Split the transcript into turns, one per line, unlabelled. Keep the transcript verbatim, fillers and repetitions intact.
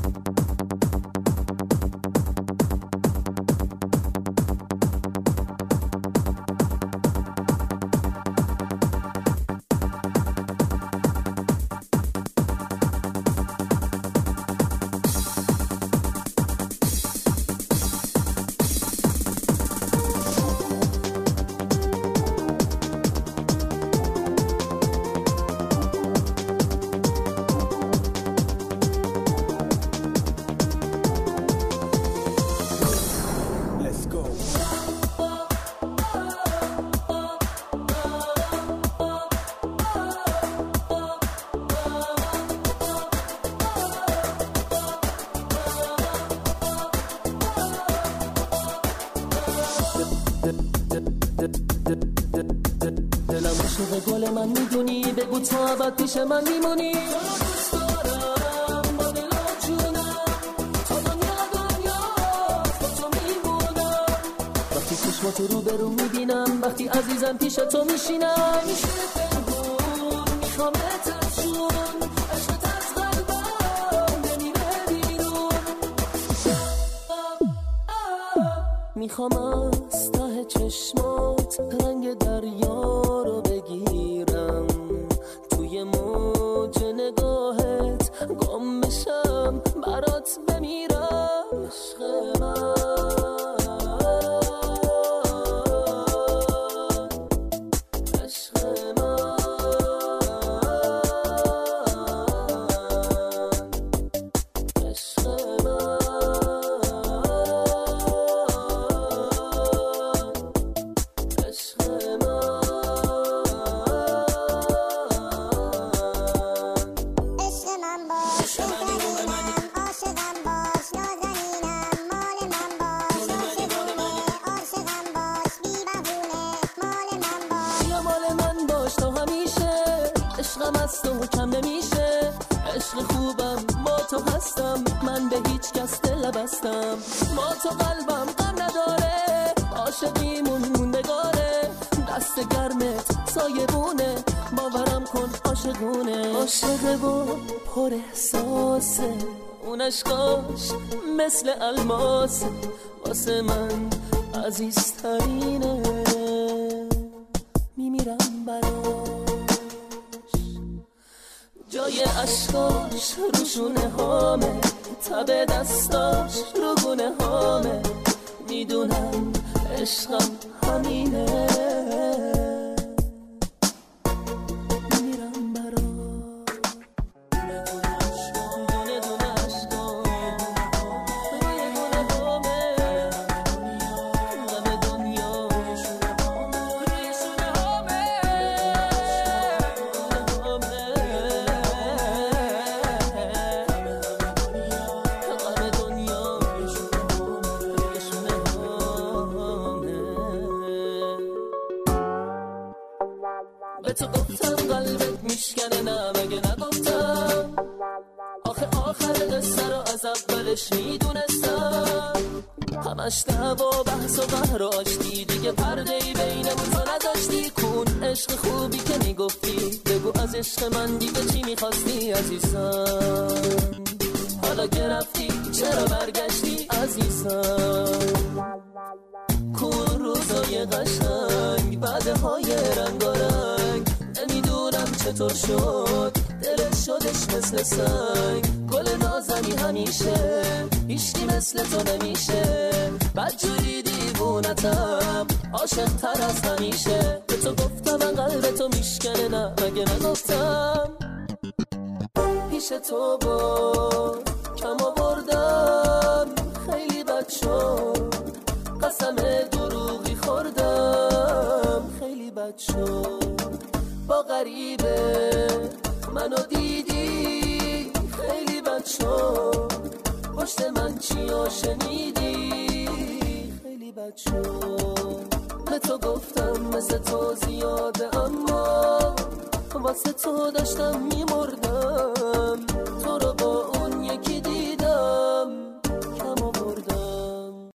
دلم عاشق گل من میدونی، بگو تو ابد پیش من میمونی. دوست دارم با دل و جونم، تا دنیا دنیا با تو میمونم. وقتی چشماتو رو برو میبینم، وقتی عزیزم پیش تو میشینم. میشه پنهون میخوامت از جون، عشقت از قلبم نمیره بیرون. میخوام از ته چشمات رنگ دریا رو بگیرم، توی موج نگاهت گم بشم، برات بمیرم. عشق من عشق من عشق من و کم نمیشه. عشق خوبم با تو هستم، من به هیچ کس دل نبستم. ما تو قلبم غم نداره، عاشقیمون موندگاره. دست گرمت سایبونه، باورم کن عاشقونه. عاشق و پر احساسه، اون عشقاش مثل الماسه، واسه من عزیزترینه. میمیرم براش، جای عشقاش رو شونه هامه، تب دستاش رو گونه هامه. میدونم عشقم همینه، میمیرم براش. دونه دونه عشقا روی گونه هامه، غم دنیا روی شونه هامه. به تو گفتم قلبت میشکنه، نه مگه نگفتم؟ آخه آخر قصه رو از اولش میدونستم. همش دعوا بحث و قهر و آشتی، دیگه پرده‌ای بینمون تو نذاشتی. کون عشق خوبی که میگفتی، بگو از عشق من دیگه چی میخواستی عزیزم؟ حالا که رفتی چرا برگشتی عزیزم؟ کون روزای قشنگ، بعده های رنگارنگ، نمیدونم چطور شد دلت شدش مثل سنگ. گل نازنی همیشه، هیچکی مثل تو نمیشه. بدجوری دیوونتم، عاشق تر از همیشه. به تو گفتم من قلب تو میشکنه، نه مگه نگفتم؟ پیش تو با کم آوردم، خیلی بد شد. قسم دروغی خوردم، خیلی بد شد. با غریبه منو دیدی، خیلی بد شد. پشت من چیا شنیدی، خیلی بد شد. به تو گفتم مثل تو زیاده، اما واسه تو داشتم میمردم. تو رو با اون یکی دیدم،